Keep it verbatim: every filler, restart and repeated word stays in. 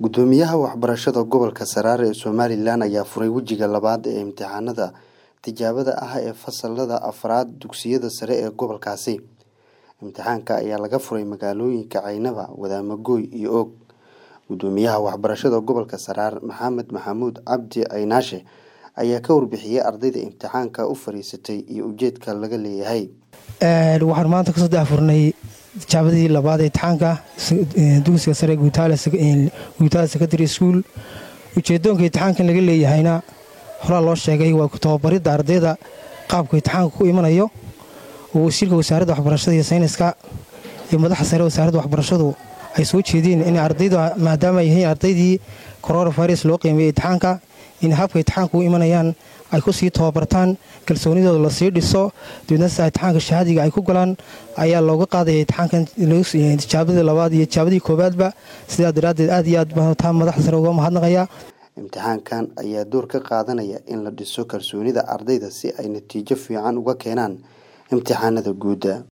Gudoomiyaha waxbarashada gobolka Saraare ee Somaliland ayaa furay wajiga labaad ee imtixaanada tijaabada ah ee fasalada afraad dugsiyada sare ee gobolkaasi. Imtixaanka ayaa laga furay magaalooyinka Caynaba, Wadaamagoy iyo Og. Gudoomiyaha waxbarashada gobolka Saraare Maxamed Maxamuud Cabdi Aynaashe ayaa ka warbixiyay ardayda imtixaanka u fariisatay iyo ujeedka laga leeyahay. Ee waxaan maanta ka soo daafurnay tijaabadii labaad ee imtixaanka dugsiga sare Guutaale Guutaale Secondary School. Ujeedooyinka imtixaanka laga leeyahayna hore loo sheegay waa ku tababaridda ardayda qaabka imtixaanka ku imanayo oo wasiirka wasaaradda waxbarashada iyo sayniska iyo madaxda sare wasaaradda waxbarashadu ay soo jeedeen in ardayda maadaama ay yihiin ardaydii coronavirus loo qiimeeyay imtixaanka in habka imtixaanku u imanayaan ay ku sii tababartaan kalsoonidooda la sii dhiso dibadna imtixaanka shahaadiga ay ku galaan ayaa looga qaaday imtixaankan tijaabadii labaad iyo tijaabadii koobaadba sidaa daraadeed aad iyo aad baan taa madaxda sare uga mahadnaqayaa. Imtixaankan ayaa door ka qaadanaya in la dhiso kalsoonida ardayda si ay natiijo fiican uga keenaan imtixaanada guud.